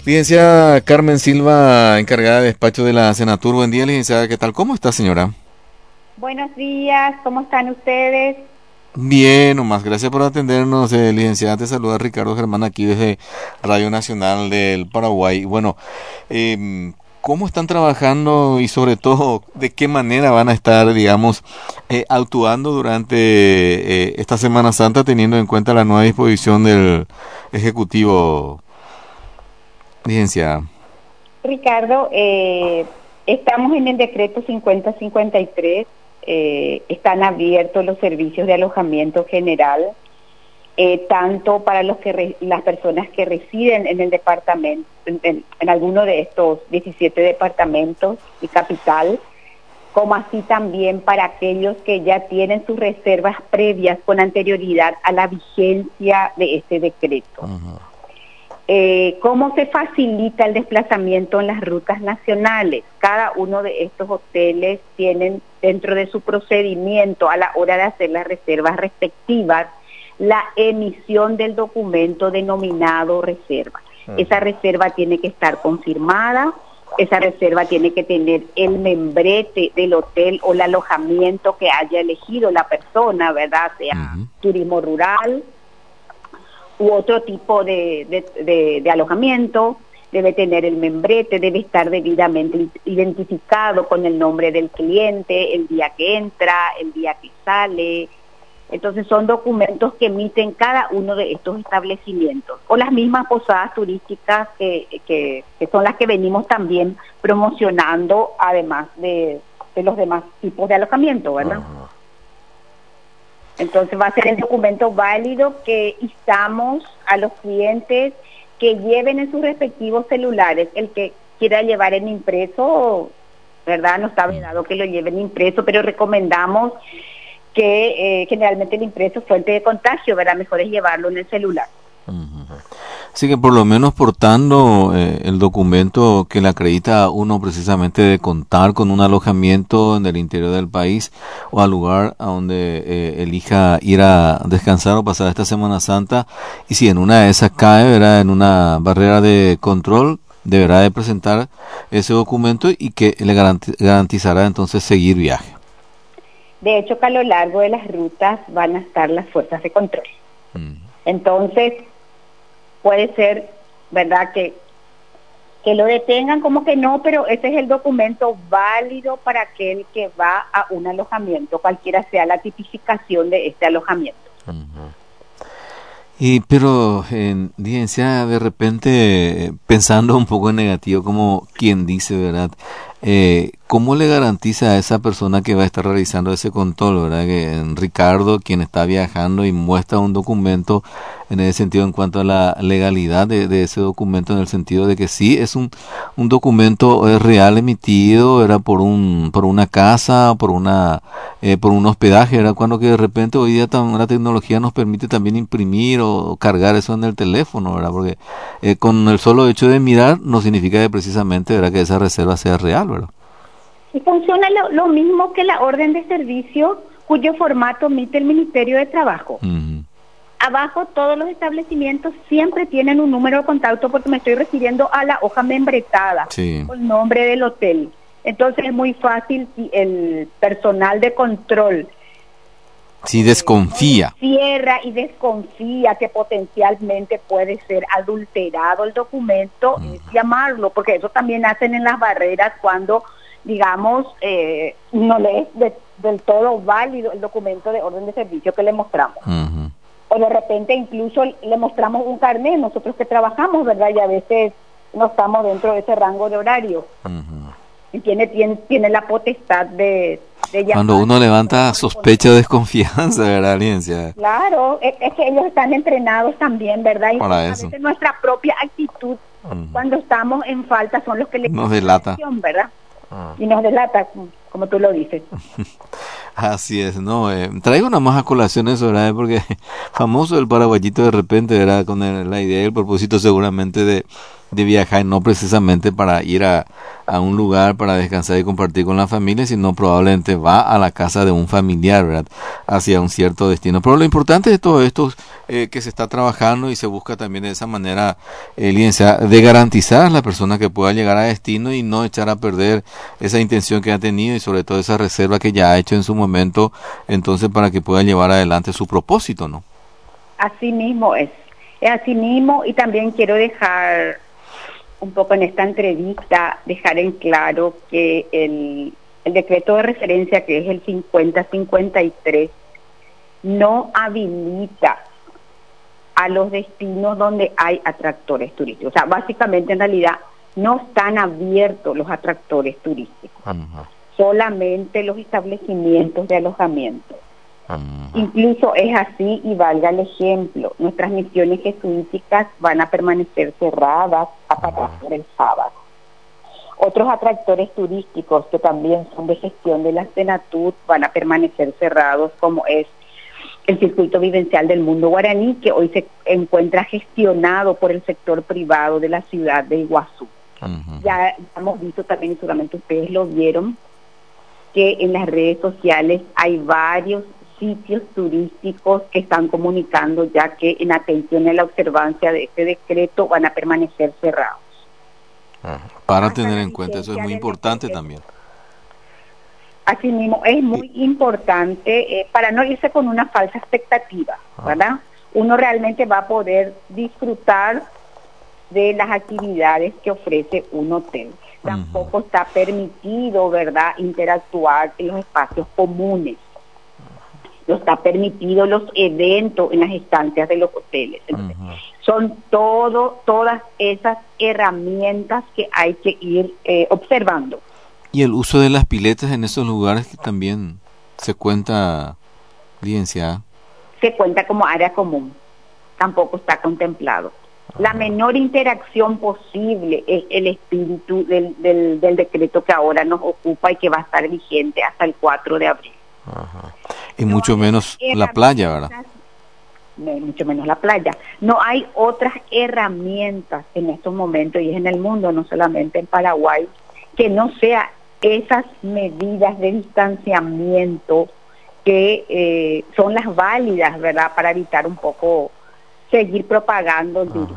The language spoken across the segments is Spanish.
Licenciada Carmen Silva, encargada de despacho de la Senatur. Buen día, licenciada. ¿Qué tal? ¿Cómo está, señora? Buenos días, ¿cómo están ustedes? Bien, nomás. Gracias por atendernos, licenciada. Te saluda Ricardo Germán aquí desde Radio Nacional del Paraguay. Bueno, ¿cómo están trabajando y sobre todo de qué manera van a estar, digamos, actuando durante esta Semana Santa teniendo en cuenta la nueva disposición del Ejecutivo, licenciada? Ricardo, estamos en el decreto 5053, están abiertos los servicios de alojamiento general, tanto para las personas que residen en el departamento, en alguno de estos 17 departamentos y capital, como así también para aquellos que ya tienen sus reservas previas con anterioridad a la vigencia de este decreto. Ajá. ¿Cómo se facilita el desplazamiento en las rutas nacionales? Cada uno de estos hoteles tienen dentro de su procedimiento a la hora de hacer las reservas respectivas la emisión del documento denominado reserva. Esa reserva tiene que estar confirmada, esa reserva tiene que tener el membrete del hotel o el alojamiento que haya elegido la persona, ¿verdad? Sea turismo rural u otro tipo de alojamiento, debe tener el membrete, debe estar debidamente identificado con el nombre del cliente, el día que entra, el día que sale. Entonces son documentos que emiten cada uno de estos establecimientos, o las mismas posadas turísticas que son las que venimos también promocionando, además de los demás tipos de alojamiento, ¿verdad? Entonces va a ser el documento válido que instamos a los clientes que lleven en sus respectivos celulares. El que quiera llevar en impreso, ¿verdad? No está vedado que lo lleven impreso, pero recomendamos que generalmente el impreso es fuente de contagio, ¿verdad? Mejor es llevarlo en el celular. Así que por lo menos portando el documento que le acredita a uno precisamente de contar con un alojamiento en el interior del país o al lugar a donde elija ir a descansar o pasar esta Semana Santa, y si en una de esas cae, ¿verdad?, en una barrera de control, deberá de presentar ese documento y que le garantizará entonces seguir viaje. De hecho, que a lo largo de las rutas van a estar las fuerzas de control. Entonces, puede ser, ¿verdad?, que lo detengan como que no, pero ese es el documento válido para aquel que va a un alojamiento, cualquiera sea la tipificación de este alojamiento. Pero, licenciada, de repente, pensando un poco en negativo, como quien dice, ¿verdad? ¿Cómo le garantiza a esa persona que va a estar realizando ese control, ¿verdad? Que Ricardo, quien está viajando y muestra un documento en ese sentido, en cuanto a la legalidad de ese documento, en el sentido de que sí es un documento real emitido, era por una casa, por un hospedaje, era cuando que de repente hoy día la tecnología nos permite también imprimir o cargar eso en el teléfono, ¿verdad? Porque con el solo hecho de mirar no significa que precisamente, ¿verdad?, que esa reserva sea real, ¿verdad? Y funciona lo mismo que la orden de servicio, cuyo formato emite el Ministerio de Trabajo. Abajo todos los establecimientos siempre tienen un número de contacto, porque me estoy refiriendo a la hoja membretada, con el nombre del hotel. Entonces es muy fácil si el personal de control desconfía. Cierra y desconfía que potencialmente puede ser adulterado el documento, es llamarlo, porque eso también hacen en las barreras cuando, digamos, no le es del todo válido el documento de orden de servicio que le mostramos. O de repente incluso le mostramos un carnet, nosotros que trabajamos, ¿verdad? Y a veces no estamos dentro de ese rango de horario. Y tiene la potestad de llamar. Cuando uno levanta sospecha o desconfianza, ¿verdad, licenciada? Claro, es que ellos están entrenados también, ¿verdad? Y para a eso. veces nuestra propia actitud, cuando estamos en falta, son los que nos delata, ¿verdad? Y nos delata, como tú lo dices. Así es, ¿no? Traigo una más a colación eso, ¿verdad? Porque famoso el paraguayito de repente, ¿verdad? Con la idea y el propósito seguramente de de viajar, no precisamente para ir a un lugar para descansar y compartir con la familia, sino probablemente va a la casa de un familiar, ¿verdad? Hacia un cierto destino. Pero lo importante de todo esto es que se está trabajando y se busca también de esa manera, licenciada, de garantizar a la persona que pueda llegar a destino y no echar a perder esa intención que ha tenido y sobre todo esa reserva que ya ha hecho en su momento, entonces para que pueda llevar adelante su propósito, ¿no? Así mismo es así mismo, y también quiero dejar un poco en esta entrevista, dejar en claro que el decreto de referencia, que es el 5053, no habilita a los destinos donde hay atractores turísticos. O sea, básicamente en realidad no están abiertos los atractores turísticos, solamente los establecimientos de alojamiento. Incluso es así, y valga el ejemplo, nuestras misiones jesuíticas van a permanecer cerradas a partir del sábado. Otros atractores turísticos que también son de gestión de la Senatur van a permanecer cerrados, como es el circuito vivencial del mundo guaraní, que hoy se encuentra gestionado por el sector privado de la ciudad de Iguazú. Ya hemos visto también, y seguramente ustedes lo vieron, que en las redes sociales hay varios sitios turísticos que están comunicando ya que en atención a la observancia de este decreto van a permanecer cerrados. Para tener en cuenta, eso es muy importante también. Asimismo, es muy importante para no irse con una falsa expectativa, ¿verdad? Uno realmente va a poder disfrutar de las actividades que ofrece un hotel. Tampoco está permitido, ¿verdad?, interactuar en los espacios comunes. No está permitido los eventos en las estancias de los hoteles. Entonces, son todas esas herramientas que hay que ir observando. Y el uso de las piletas en esos lugares que también se cuenta, licenciada. Se cuenta como área común. Tampoco está contemplado. La menor interacción posible es el espíritu del decreto que ahora nos ocupa y que va a estar vigente hasta el 4 de abril. Y mucho menos la playa, ¿verdad? Mucho menos la playa. No hay otras herramientas en estos momentos, y es en el mundo, no solamente en Paraguay, que no sea esas medidas de distanciamiento que son las válidas, ¿verdad?, para evitar un poco seguir propagando el virus.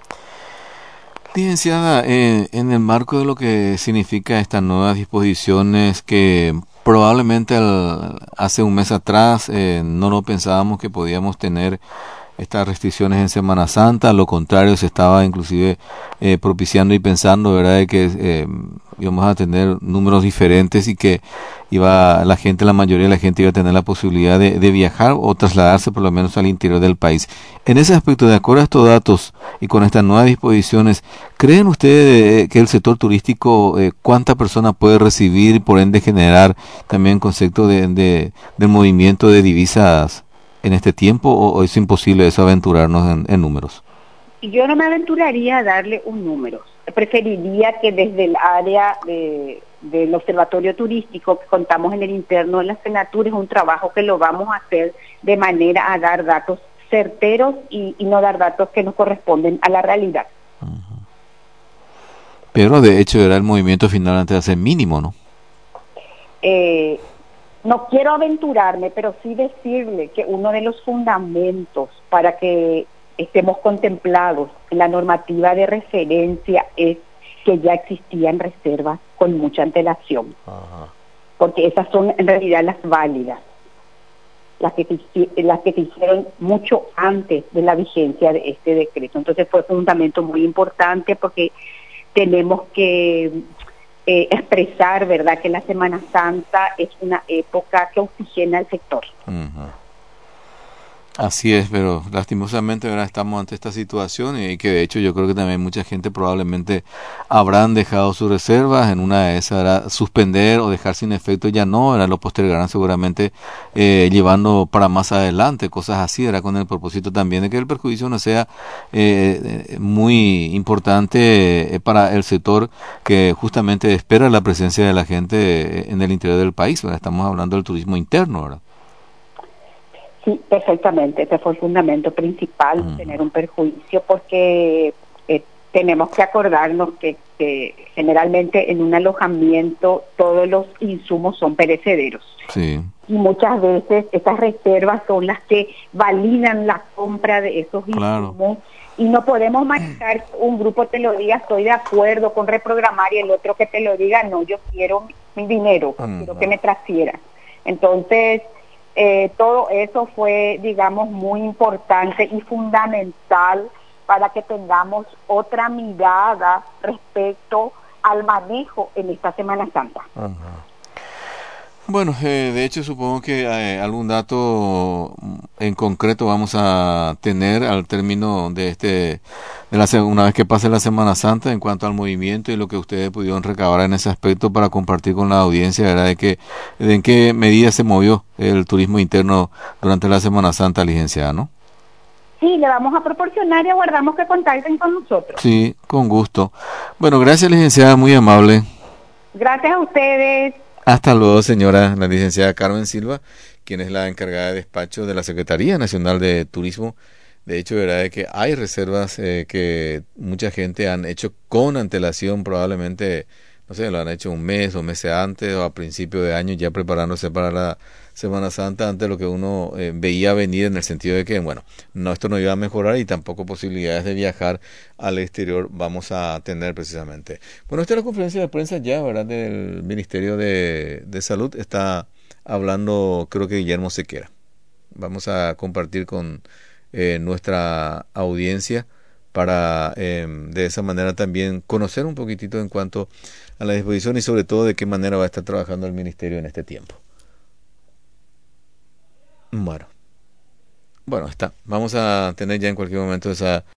Licenciada, en el marco de lo que significa estas nuevas disposiciones que probablemente hace un mes atrás no lo pensábamos que podíamos tener estas restricciones en Semana Santa, a lo contrario se estaba inclusive propiciando y pensando, ¿verdad?, de que íbamos a tener números diferentes y que la mayoría de la gente iba a tener la posibilidad de viajar o trasladarse por lo menos al interior del país. En ese aspecto, de acuerdo a estos datos y con estas nuevas disposiciones, ¿creen ustedes que el sector turístico cuánta persona puede recibir y por ende generar también concepto del movimiento de divisas en este tiempo, o es imposible eso, aventurarnos en números? Yo no me aventuraría a darle un número. Preferiría que desde el área del observatorio turístico que contamos en el interno de la Senatur, es un trabajo que lo vamos a hacer de manera a dar datos certeros y no dar datos que no corresponden a la realidad. Pero de hecho era el movimiento final antes de ser mínimo, ¿no? No quiero aventurarme, pero sí decirle que uno de los fundamentos para que estemos contemplados en la normativa de referencia es que ya existían reservas con mucha antelación. Porque esas son en realidad las válidas, las que se hicieron mucho antes de la vigencia de este decreto. Entonces fue un fundamento muy importante porque tenemos que expresar, ¿verdad?, que la Semana Santa es una época que oxigena el sector. Así es, pero lastimosamente ahora estamos ante esta situación y que de hecho yo creo que también mucha gente probablemente habrán dejado sus reservas, en una de esas era suspender o dejar sin efecto, ya no, era lo postergarán seguramente llevando para más adelante, cosas así, era con el propósito también de que el perjuicio no sea muy importante para el sector que justamente espera la presencia de la gente en el interior del país, ¿verdad? Estamos hablando del turismo interno, ¿verdad? Sí, perfectamente. Ese fue el fundamento principal, tener un perjuicio, porque tenemos que acordarnos que generalmente en un alojamiento todos los insumos son perecederos. Sí, Y muchas veces esas reservas son las que validan la compra de esos claro. insumos y no podemos manejar, un grupo te lo diga, estoy de acuerdo con reprogramar y el otro que te lo diga, no, yo quiero mi dinero, quiero que me transfieran. Entonces, todo eso fue, digamos, muy importante y fundamental para que tengamos otra mirada respecto al manejo en esta Semana Santa. Ajá. Bueno, de hecho supongo que algún dato en concreto vamos a tener al término de una vez que pase la Semana Santa en cuanto al movimiento y lo que ustedes pudieron recabar en ese aspecto para compartir con la audiencia, ¿verdad? De en qué medida se movió el turismo interno durante la Semana Santa, licenciada, ¿no? Sí, le vamos a proporcionar y aguardamos que contacten con nosotros. Sí, con gusto. Bueno, gracias, licenciada, muy amable. Gracias a ustedes. Hasta luego, señora, la licenciada Carmen Silva, quien es la encargada de despacho de la Secretaría Nacional de Turismo. De hecho, verdad es que hay reservas que mucha gente han hecho con antelación, probablemente, no sé, lo han hecho un mes o meses antes o a principio de año, ya preparándose para la Semana Santa, antes de lo que uno veía venir, en el sentido de que, bueno, no, esto no iba a mejorar y tampoco posibilidades de viajar al exterior vamos a tener precisamente. Bueno, esta es la conferencia de prensa ya, ¿verdad?, del Ministerio de Salud. Está hablando, creo que Guillermo Sequera. Vamos a compartir con nuestra audiencia para de esa manera también conocer un poquitito en cuanto a la disposición y sobre todo de qué manera va a estar trabajando el Ministerio en este tiempo. Bueno, está. Vamos a tener ya en cualquier momento esa